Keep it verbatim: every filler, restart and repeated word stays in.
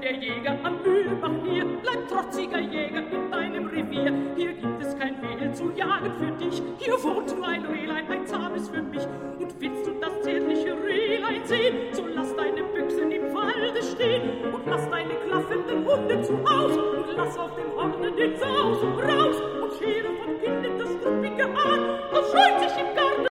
der Jäger am Mühlbach hier. Bleib trotziger Jäger in deinem Revier. Hier gibt es kein Fehl zu jagen für dich. Hier wohnt nur ein Rehlein, ein zahmes für mich. Und willst du das zärtliche Rehlein sehen, so lass deine Büchsen im Walde stehen und lass deine klaffenden Hunde zu Haus und lass auf dem